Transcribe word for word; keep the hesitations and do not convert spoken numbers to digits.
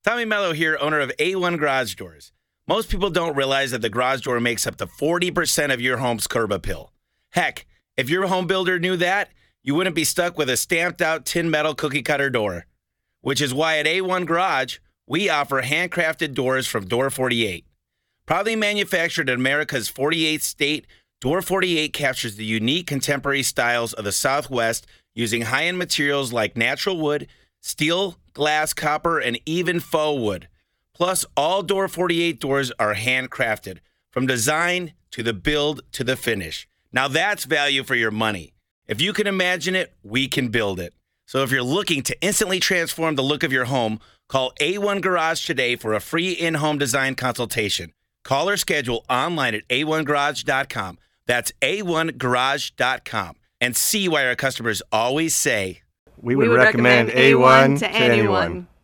Tommy Mello here, owner of A one Garage Doors. Most people don't realize that the garage door makes up to forty percent of your home's curb appeal. Heck, if your home builder knew that, you wouldn't be stuck with a stamped-out tin metal cookie cutter door. Which is why at A one Garage, we offer handcrafted doors from Door forty-eight. Proudly manufactured in America's forty-eighth state, Door forty-eight captures the unique contemporary styles of the Southwest using high-end materials like natural wood, steel, glass, copper, and even faux wood. Plus, all Door forty-eight doors are handcrafted, from design to the build to the finish. Now that's value for your money. If you can imagine it, we can build it. So if you're looking to instantly transform the look of your home, call A one Garage today for a free in-home design consultation. Call or schedule online at a one garage dot com. That's a one garage dot com. And see why our customers always say, We would, we would recommend, recommend A one to anyone. anyone.